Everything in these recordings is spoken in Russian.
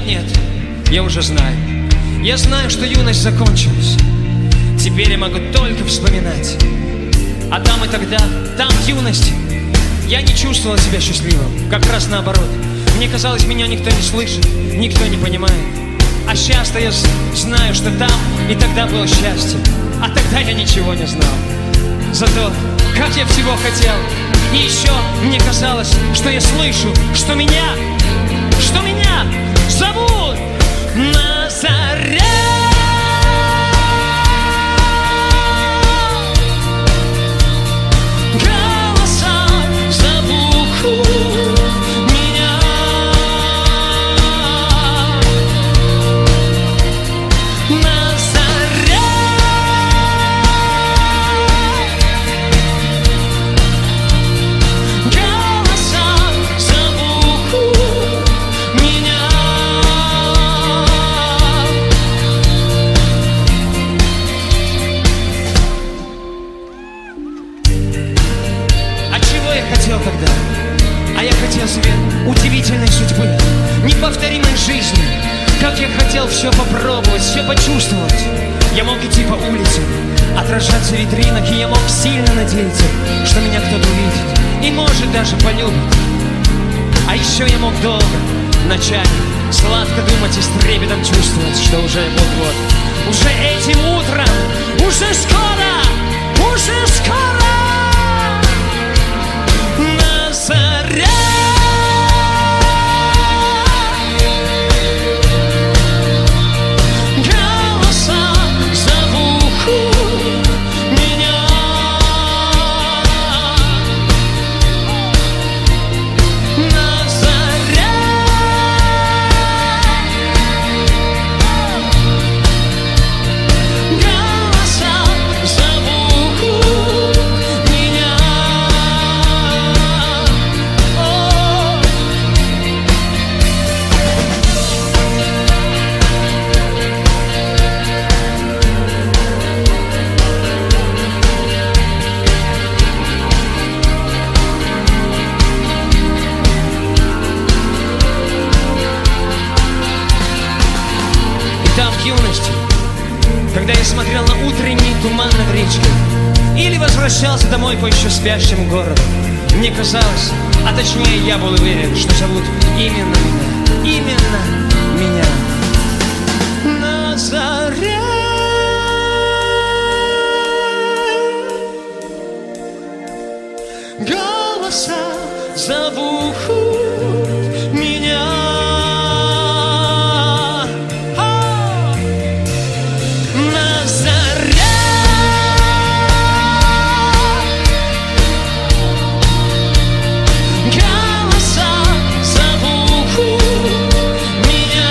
нет, я уже знаю. Я знаю, что юность закончилась. Теперь я могу только вспоминать. А там и тогда, там в юности я не чувствовал себя счастливым. Как раз наоборот. Мне казалось, меня никто не слышит, никто не понимает. А сейчас-то я знаю, что там и тогда было счастье. А тогда я ничего не знал. Зато как я всего хотел. И еще мне казалось, что я слышу, что меня зовут Назарет. Голоса зовут меня. Назарет. Голоса зовут меня. А чего я хотел тогда? А я хотел себе удивительной судьбы, неповторимой жизни. Как я хотел все попробовать, все почувствовать. Я мог идти по улице, отражаться в витринах, и я мог сильно надеяться, что меня кто-то увидит и, может, даже полюбит. А еще я мог долго, ночами, сладко думать и с трепетом чувствовать, что уже вот-вот, уже этим утром, уже скоро Назарет. Голоса зовут меня. Назарет. Голоса зовут меня. О. И там в юности, когда я смотрел на утренний туман над речкой или возвращался домой по еще спящему городу, мне казалось, а точнее я был уверен, что зовут именно меня Назарет. Голоса зовут меня. Назарет. Голоса зовут меня.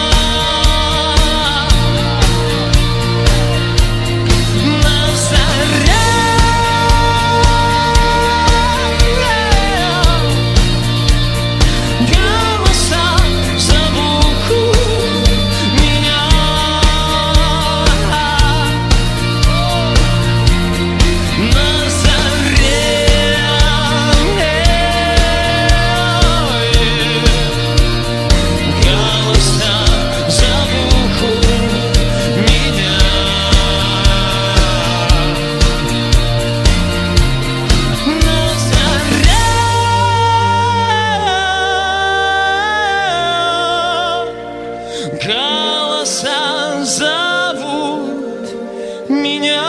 Голоса зовут меня.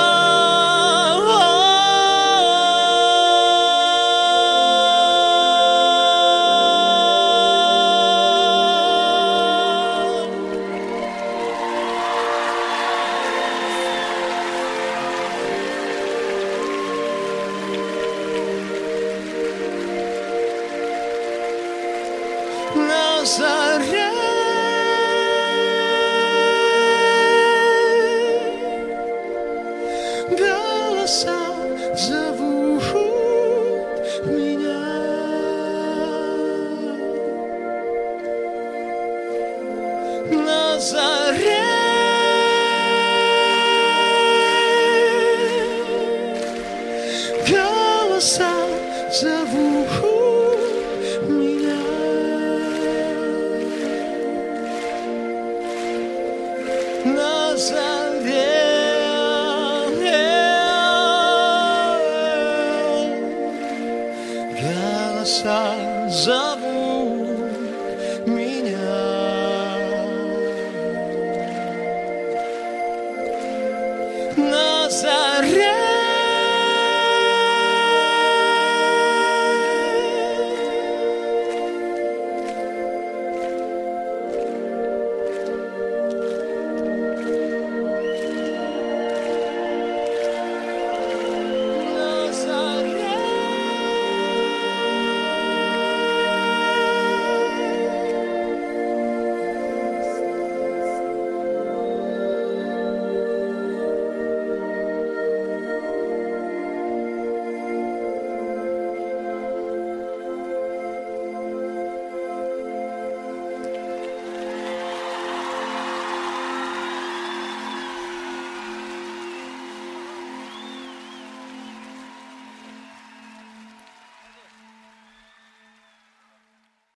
Назарет. Голоса зовут меня. Назарет. Голоса зовут меня. love